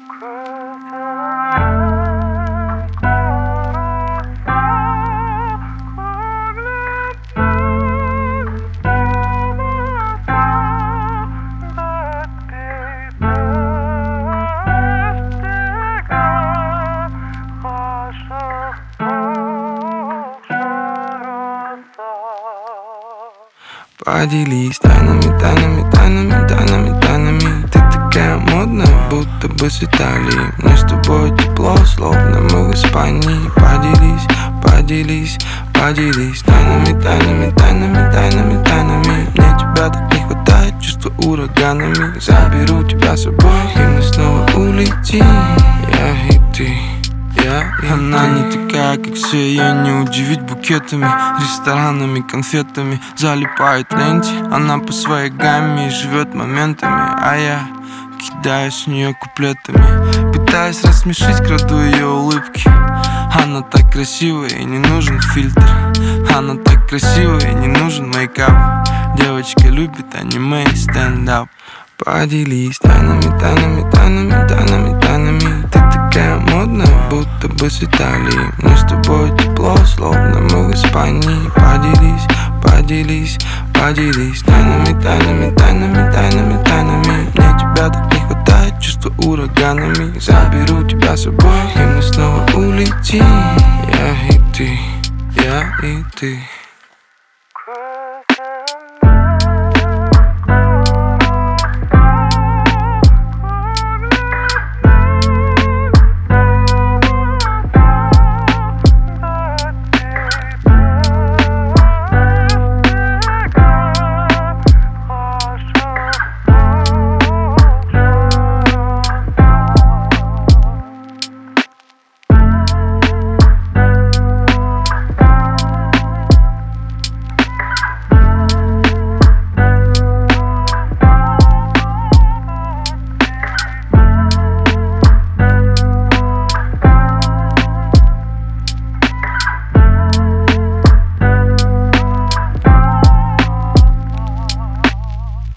Поделись тайнами, тайнами, тайнами, тайнами, тайнами. Ты такая модная, будто бы с Италии. Мне с тобой тепло, словно мы в Испании. Поделись, поделись, поделись тайнами, тайнами, тайнами, тайнами, тайнами. Мне тебя так не хватает, чувства ураганами. Заберу тебя с собой, и мы снова улетим. Я и ты. Она не такая, как все, ее не удивить букетами, ресторанами, конфетами. Залипает в ленте, она по своей гамме и живет моментами. А я кидаюсь в нее куплетами, пытаясь рассмешить, краду ее улыбки. Она так красивая и не нужен фильтр. Она так красивая и не нужен мейкап. Девочка любит аниме и стендап. Поделись тайнами, тайнами, тайнами, тайнами, тайнами. Ты такая модная, будто бы с Италии. Мне с тобой тепло, словно мы в Испании. Поделись, поделись, поделись тайнами, тайнами, тайнами, тайнами, тайнами. Мне тебя так не хватает, чувства ураганами. Заберу тебя с собой, и мы снова улетим. Я и ты, я и ты.